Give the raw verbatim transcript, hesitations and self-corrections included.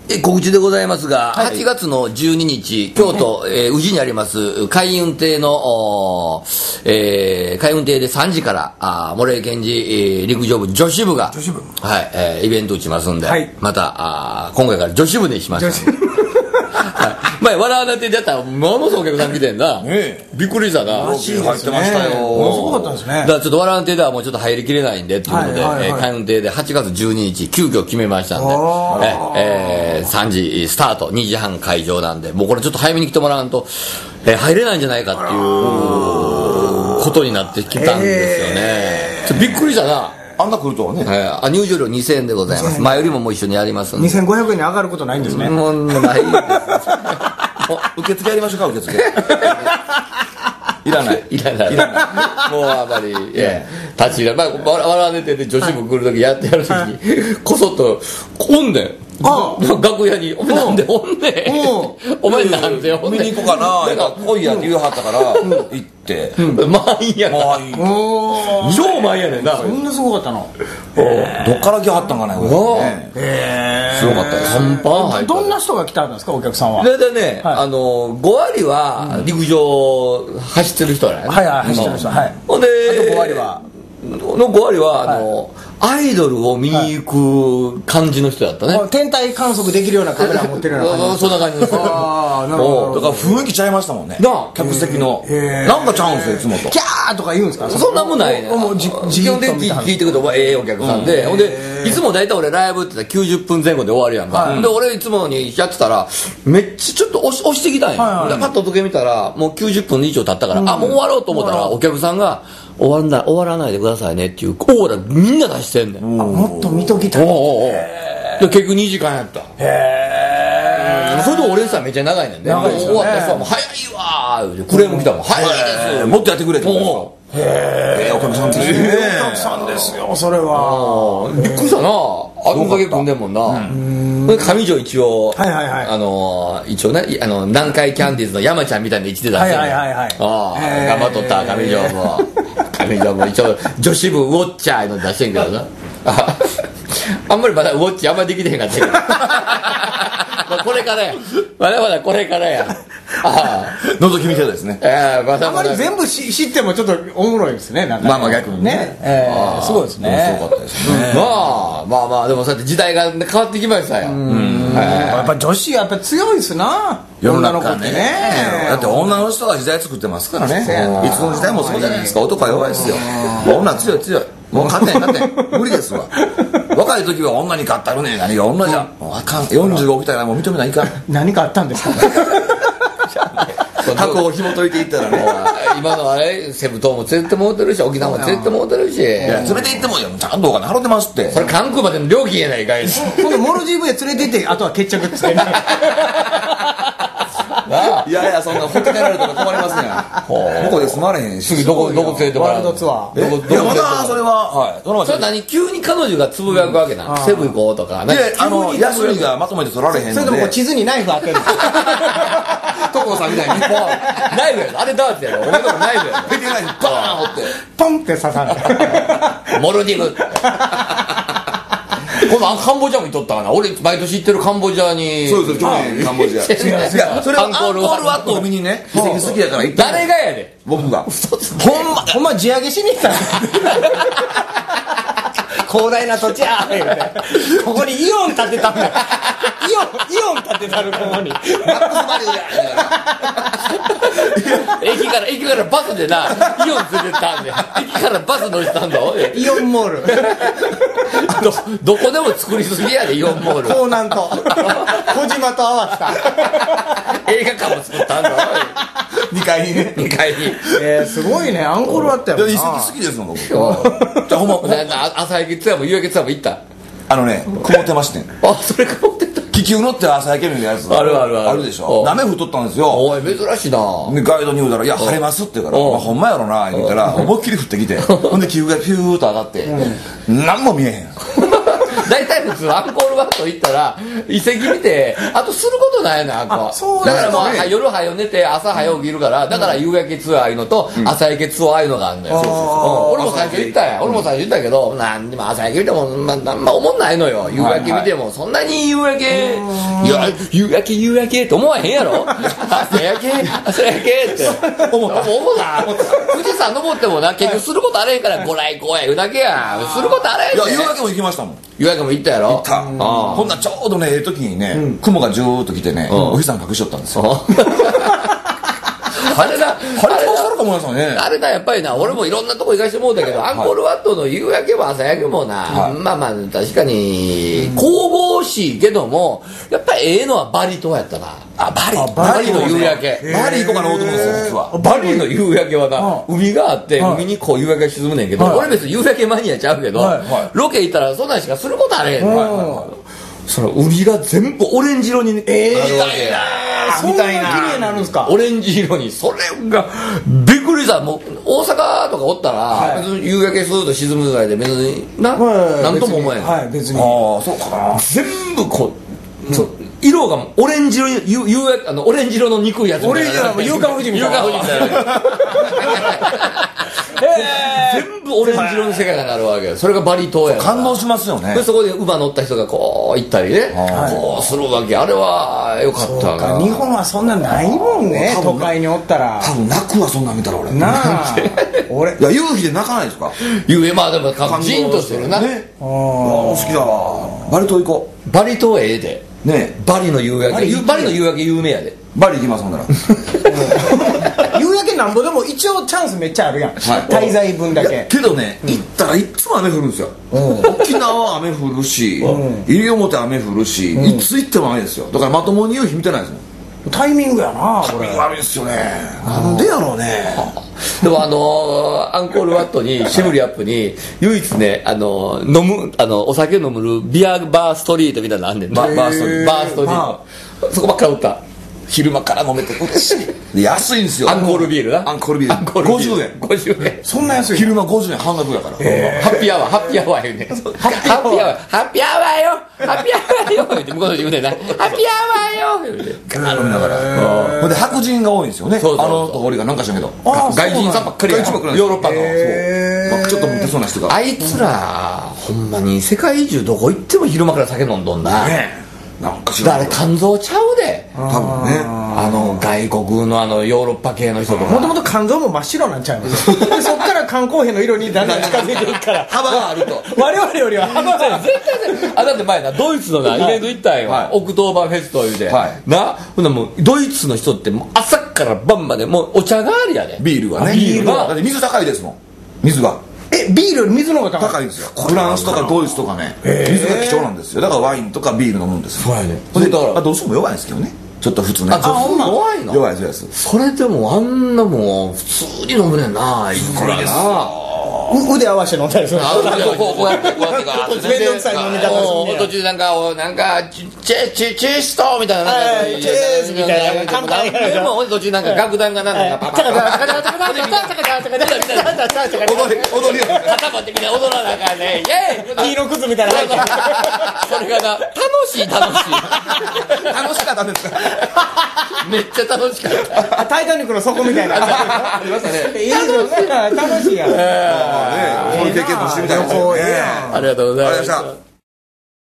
え告知でございますが、はい、はちがつのじゅうににち京都、はい、えー、宇治にあります海運亭の、えー、海運亭でさんじからあ森江健児、えー、陸上部女子部が女子部、 はいえー、イベント打ちますんで、はい、またあ今回から女子部でしましたはい、前笑わなってやったらものすごいお客さん来てんな、ね、びっくりしたな。 入ってましたよ。ものすごかったですね。 だからちょっと笑わなってではもうちょっと入りきれないんでっていうことで、はいはいはい、海運亭ではちがつじゅうににち急遽決めましたんで、ええー、さんじスタートにじはん会場なんで、もうこれちょっと早めに来てもらわんと、えー、入れないんじゃないかっていうことになってきたんですよね。ちょっとびっくりしたな。 あんな来るとはね、 はい、入場料にせんえんでございます。前よりももう一緒にやりますんでにせんごひゃくえんに上がることないんですね。 もうないです受付やりましょうか、受付いらないいらないいらないもうあまり、いや立ち入らない、まあ、笑われてて女子部来るときやってやるときに、はい、こそっとおんねんああ楽屋にお前なんでおんねんお前なんでおんねん見に行こうかな、なんか来いやって言うはったから行って満員やから超満員やねんな。 そんなすごかったの。どっから来はったんかな、 へえすごかったです。パンパン入った。 どんな人が来たんですか、お客さんは。 大体ね、あのごわりは陸上走ってる人だよね。 はいはい、走ってる人。はい。 ほんであとごわりはのごわりはあのアイドルを見に行く感じの人だったね。 天体観測できるようなカメラ持ってるような感じ。 そんな感じです。 ああ、なるほど。だから雰囲気ちゃいましたもんね。客席のなんかちゃうんですよ、いつもと。キャーとか言うんですか。 そんなもんないね。 もう基本的に聞いてくるとええお客さんで、ほんでいつも大体俺ライブってきゅうじゅっぷんぜん後で終わるやんか。で俺いつもにやってたらめっちゃちょっと押し押してきたんや。でパッと時計見たらもうきゅうじゅっぷん以上経ったから、あもう終わろうと思ったらお客さんが終わんない終わらないでくださいねっていうオーラみんな出してんねん。 もっと見ときたい。 で結局にじかんやった。へえ。それで俺さめっちゃ長いねんね。 長いですよね。 終わった人はもう早いわークレーム来たもん。早いです。 もっとやってくれって。 もうへえ、お客さんですよ。お客さんですよ、それは。 びっくりしたな。あんだけ組んでんもんな。上条一応、あの一応ね、あの南海キャンディーズの山ちゃんみたいな位置で出してる。 はいはいはい。 ああ、頑張っとった上条も。上条も一応女子部ウォッチャーの出してんけどな。あんまりまだウォッチあんまりできてへんかったけど。これからや。まだまだこれからや。 覗き見てですね。 あまり全部知ってもちょっとおもろいですね。まあまあ逆にね。 すごいですね。 すごかったですね。まあまあまあでもそうやって時代が変わってきましたよ。 やっぱ女子やっぱ強いですな。世の中ね。だって女の人が時代作ってますからね。いつの時代もそうじゃないですか。男は弱いですよ。女強い強い。もう勝てん勝てん無理ですわ。若い時は女に勝ったるね。何が女じゃもうあかん。よんじゅうご起きたらもう認めないかん。何かあったんですか。 箱を紐解いていったらね今のあれセブ島も連れてもうてるし沖縄も連れてもうてるし、いや連れて行ってもちゃんとお金払ってますって。 それ関空までの料金やないかい。 今度モルジブへ連れて行ってあとは決着つけない。いやいやそんなほっとけられたら困りますね。ここで住まれへんし。 どこどこ連れてもらう。 ワールドツアー。 いやまだそれははい。 それは何急に彼女がつぶやくわけな。セブ行こうとか。 であの休みがまとめて取られへんので。それとも地図にナイフ当てる。所さんみたいにナイフやろあれダーツやろ。お前のとこナイフやろ。 ペテナイフバーン掘ってポンって刺さる。 モルディブ。このカンボジアも行っとったかな。俺毎年行ってるカンボジアに。 そうです去年カンボジア。いやそれはアンコールワットを見にね遺跡好きやから行って。 誰がやで僕が。ほんまほんま地上げしに行った広大な土地や言うてここにイオン建てたんだ。イオンイオン建てたるここにマックスバリューや。 駅から駅からバスでなイオン連れてったんで駅からバス乗せたんだ。 イオンモールど, どこでも作りすぎやでイオンモール。 港南と小島と合わせた映画館も作ったんだ。 にかいにねにかいに。 えー、すごいねアンコールあったよ。遺跡好きですもん僕。じゃあほんま朝焼けツアーも夕焼けツアーも行った。 あのね曇ってましてん。 あそれ曇ってた。 気球乗って朝焼けるやつあるあるあるあるでしょ。雨降っとったんですよ。 おい珍しいな。 ガイドに言うたら「いや晴れます」って言うから「ほんまやろな」言うたら思いっきり降ってきてほんで気球がピューッと上がって何も見えへん。 大体普通アンコールワット行ったら遺跡見てあとすることないのあんこだからもう夜早寝て朝早起きるからだから夕焼けツアーいうのと朝焼けツアーいうのがあるのよ、俺も最初言ったやん俺も最初言ったけどなんでも朝焼け見てもまあんま思んないのよ夕焼け見てもそんなに夕焼け夕焼け夕焼けって思わへんやろ朝焼け朝焼けって思った思うな富士山登ってもな結局することあれへんからご来光や言うだけやすることあれへんいや夕焼けも行きましたもん夕焼けも行ったやろ行ったほんならちょうどねええ時にね雲がジューッと来てねお日さん隠しとったんですよあれだ、 あれどうされたもんですよね。 あれだ、やっぱりな、俺もいろんなとこ行かしてもうたけど、アンコールワットの夕焼けも朝焼けもな、はい、まあまあ、確かに、神々しいけども、やっぱりええのはバリ島やったな。あ、バリ、バリの夕焼け。 バリ行こうかなと思うんですよ、実は。 バリの夕焼けはな、海があって、海にこう夕焼けが沈むねんけど、俺別に夕焼けマニアちゃうけど、ロケ行ったらそんなんしかすることあれへんの。その海が全部オレンジ色になるわけや。 そんな綺麗になるんですか。 オレンジ色にそれがびっくりした。もう大阪とかおったら、はい、夕焼けすると沈むぐらいで別にな、はい、なんとも思えん。 はい別に。 ああそうかな。全部こう、うん、そう色がオレンジ色に夕夕焼けあのオレンジ色の憎いやつみたいな。 オレンジ色の夕刊富士みたいな。 夕刊富士みたいな。全部オレンジ色の世界がなるわけよ。それがバリ島やから感動しますよね。 でそこで馬乗った人がこう行ったりねこうするわけ。あれはよかったな。 日本はそんなないもんね。都会におったら多分泣くわそんなん見たら俺なあ俺いや夕日で泣かないですか。 夕日まあでもジーンとしてるな。 ねあ好きだわ。バリ島行こう。バリ島ええでねバリの夕焼けバリの夕焼け有名やで。 バリ行きますほんなら夕焼けなんぼでも一応チャンスめっちゃあるやん、はい、滞在分だけけどね、うん、行ったらいつも雨降るんですよ、うん、沖縄は雨降るし、うん、西表雨降るし、うん、いつ行っても雨ですよ。だからまともに夕日見てないですもん。 タイミングやなタイミング悪いですよね。なんでやろうね。 でもあのー、アンコールワットにシムリアップに唯一ねあのー、飲むあのお酒飲むビアバーストリートみたいなのあんねん。バーストリートバーストリートそこばっかりおった。昼間から飲めて嬉しい。 安いんですよ。 アンコールビールな。 アンコールビールごじゅうえんごじゅうえんそんな安い。 昼間ごじゅうえん半額やから。 ハッピーアワーハッピーアワー言うね。ハッピーアワーハッピーアワーよハッピーアワーよって向こうの言うねんな。ハッピーアワーよってガー飲みながら。ほんで白人が多いんですよね。あの通りがなんかしらんけど外人さんばっかりや。ヨーロッパのちょっとモテそうな人が。 あいつらほんまに世界中どこ行っても昼間から酒飲んどんな。 なんか知らんけど。 だから肝臓ちゃうで。 多分ね。 あの外国のあのヨーロッパ系の人とかもともと肝臓も真っ白なんちゃいますでそっから肝硬変の色にだんだん近づいていくから幅があると我々よりは幅が絶対あだって前なドイツのなイベント行ったんよ、はい、オクトーバーフェストいうで、はい、なほんなもうドイツの人ってもう朝から晩までもうお茶代わりやで。 ビールがね。 ビールがだって水高いですもん。水がえビールより水の方が高い。 高いんですよ。フランスとかドイツとかね水が貴重なんですよ。だからワインとかビール飲むんですよ。 そうやね。 でだからどうしても弱いんですけどね。ちょっと普通ね。 あ弱いの。 弱いです。 それでもあんなもん普通に飲むねんな。いくらな腕合わせて飲んだりする。 こうこうやってこうやってか面倒くさい飲み方する。 途中なんかなんかチェチェチェストみたいなチェースみたいな簡単やでも途中なんか楽団がなんかパパパパパパパパパパパ踊り踊り肩持ってみんな踊らなあかんね。イエーイ。 黄色靴みたいな履いてそれがな楽しい楽しい楽しかったですか。 めっちゃ楽しかった。 タイタニックの底みたいなありましたね。 いいですね楽しいやん。 そういう経験もしてみたいですね。 ありがとうございました。